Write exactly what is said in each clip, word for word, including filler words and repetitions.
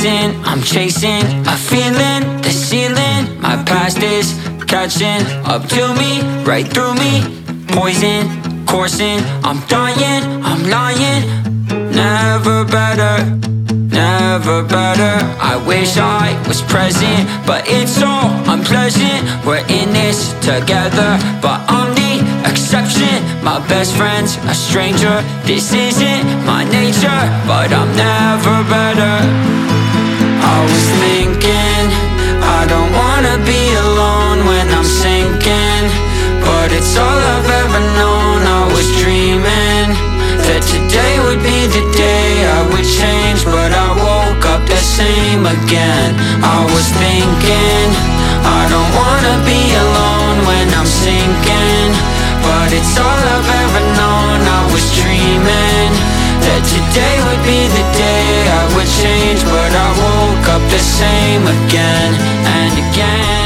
racing, I'm chasing a feeling, the ceiling. My past is catching up to me, right through me. Poison, coursing, I'm dying, I'm lying. Never better, never better. I wish I was present, but it's so unpleasant. We're in this together, but I'm the exception. My best friend's a stranger. This isn't my nature, but I'm never better. I was thinking, I don't wanna be alone when I'm sinking, but it's all I've ever known. I was dreaming that today would be the day I would change, but I woke up the same again. I was thinking, I don't wanna be alone when I'm sinking, but it's all I've ever known. I was dreaming that today would be the day I would change, but I woke up the same again and again.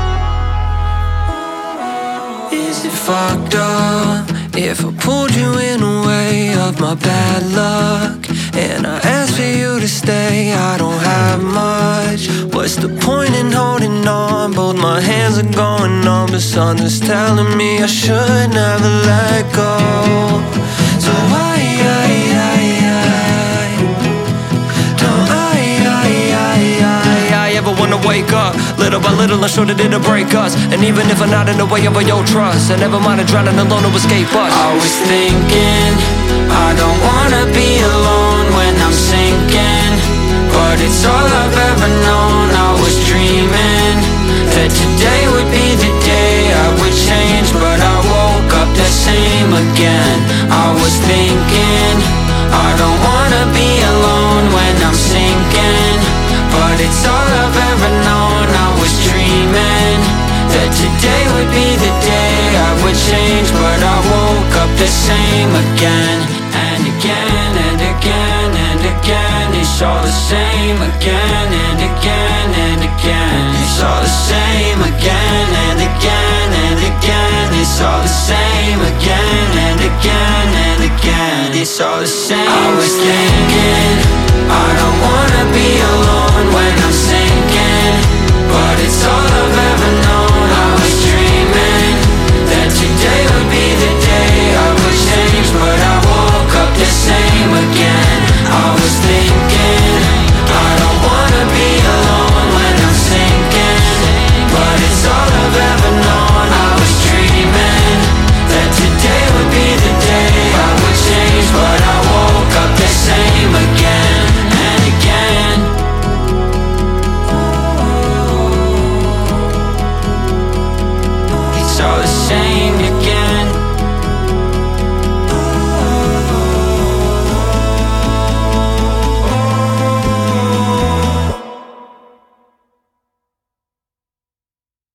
Is it fucked up if I pulled you in a way of my bad luck, and I asked for you to stay? I don't have much. What's the point in holding on? Both my hands are going numb, but something's telling me I should never let go. So why, I, I, I, don't I, I, I, I, I ever wanna wake up? Little by little, I'm sure that it'll break us. And even if I'm not in the way of your trust, I never mind drowning alone to escape us. I was thinking, I don't wanna be alone when I'm sinking, but it's all I've ever known. I was dreaming that today would be the day I would change, but I woke up the same again. I was thinking, I don't wanna be alone when I'm sinking, but it's all I've ever known. I was dreaming that today would be the day I would change, but I woke up the same again and again and again and again. It's all the same again and again and again. It's all the same again and again and again. It's all the same again and again and again. It's all the same. I was thinking,